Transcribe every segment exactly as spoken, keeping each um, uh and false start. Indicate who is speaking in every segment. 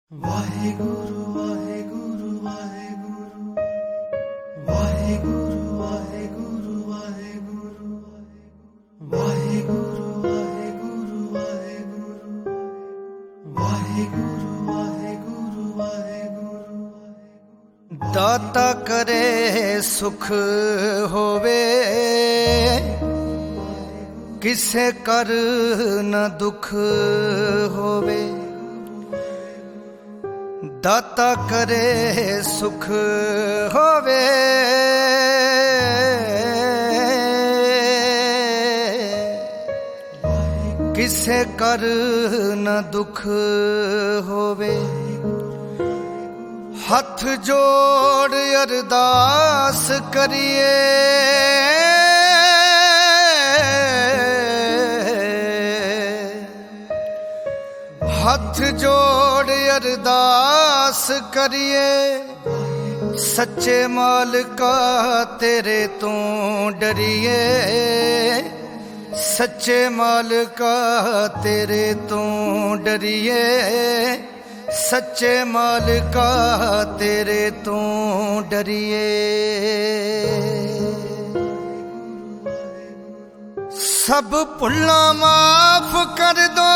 Speaker 1: ਵਾਹਿਗੁਰੂ ਵਾਹਿਗੁਰੂ ਵਾਹਿਗੁਰੂ ਵਾਹਿਗੁਰੂ ਵਾਹਿਗੁਰੂ ਵਾਹਿਗੁਰੂ ਵਾਹਿਗੁਰੂ ਵਾਹਿਗੁਰੂ ਵਾਹਿਗੁਰੂ ਵਾਹਿਗੁਰੂ ਵਾਹਿਗੁਰੂ। ਦਾਤਾ ਕਰੇ ਸੁਖ ਹੋਵੇ, ਕਿਸੇ ਕਰ ਨਾ ਦੁਖ ਹੋਵੇ। ਦਾਤਾ ਕਰੇ ਸੁਖ ਹੋਵੇ, ਕਿਸੇ ਕਰ ਨਾ ਦੁਖ ਹੋਵੇ। ਹੱਥ ਜੋੜ ਅਰਦਾਸ ਕਰੀਏ, ਹੱਥ ਜੋੜ ਅਰਦਾਸ ਕਰੀਏ। ਸੱਚੇ ਮਾਲਕਾ ਤੇਰੇ ਤੋਂ ਡਰੀਏ, ਸੱਚੇ ਮਾਲਕਾ ਤੇਰੇ ਤੋਂ ਡਰੀਏ, ਸੱਚੇ ਮਾਲਕਾ ਤੇਰੇ ਤੋਂ ਡਰੀਏ। ਸਭ ਭੁੱਲਾਂ ਮਾਫ ਕਰ ਦੋ,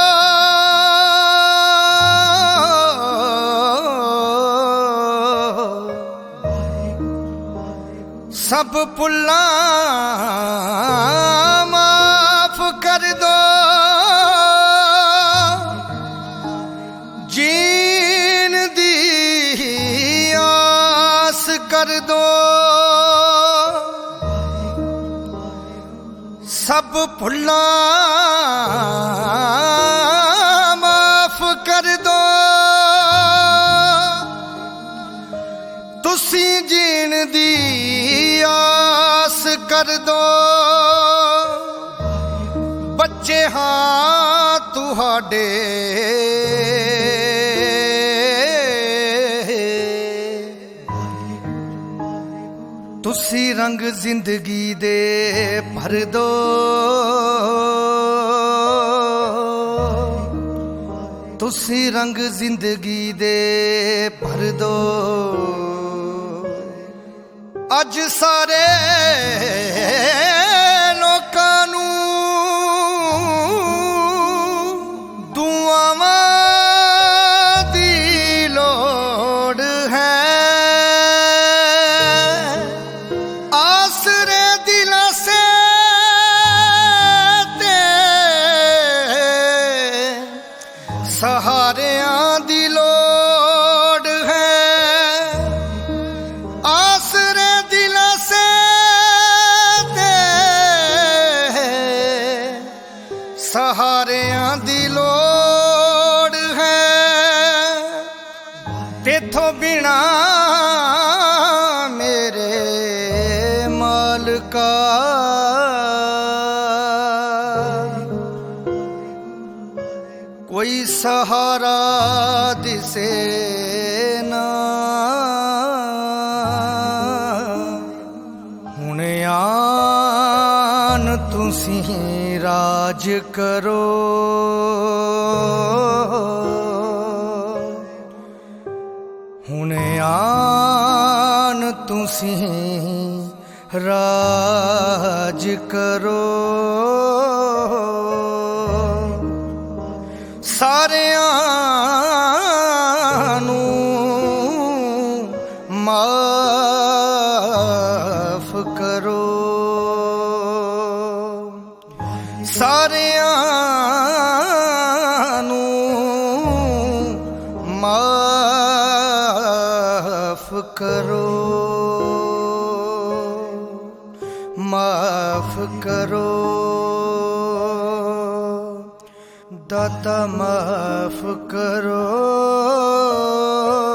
Speaker 1: ਸਭ ਭੁੱਲਾਂ ਮਾਫ ਕਰ ਦੋ। ਜੀਣ ਦੀ ਆਸ ਕਰ ਦੋ, ਸਭ ਭੁੱਲਾਂ ਮਾਫ ਕਰ ਦੋ। ਤੁਸੀਂ ਜੀਣ ਦੀ ਆਸ ਕਰ ਦੋ। ਬੱਚੇ ਹਾਂ ਤੁਹਾਡੇ, ਤੁਸੀਂ ਰੰਗ ਜ਼ਿੰਦਗੀ ਦੇ ਭਰ ਦੋ। ਤੁਸੀਂ ਰੰਗ ਜ਼ਿੰਦਗੀ ਦੇ ਭਰ ਦੋ। ਅੱਜ ਸਾਰੇ ਲੋਕਾਂ ਨੂੰ ਦੁਆਵਾਂ ਦੀ ਲੋੜ ਹੈ। ਆਸਰੇ ਦਿਲਾਂ ਸੇ ਤੇ ਸਹਾਰਿਆਂ ਦੀ ਲੋੜ ਹੈ। ਆਸਰੇ ਦਿਲਾਂ ਸੇ ਤੇ ਸਹਾਰਿਆਂ ਦੀ ਲੋੜ ਹੈ। ਤੇਥੋਂ ਬਿਨਾ ਮੇਰੇ ਮਾਲਕਾ ਕੋਈ ਸਹਾਰਾ ਦਿਸੇ ਨਾ। ਹੁਣ ਆਨ ਤੁਸੀਂ ਰਾਜ ਕਰੋ, ਹੁਣ ਆਨ ਤੁਸੀਂ ਰਾਜ ਕਰੋ। ਸਾਰਿਆਂ ਨੂੰ ਮਾਫ ਕਰੋ, ਸਾਰਿਆਂ ਨੂੰ ਮਾਫ ਕਰੋ, ਮਾਫ ਕਰੋ। ਦਾਤਾ ਮਾਫ ਕਰੋ।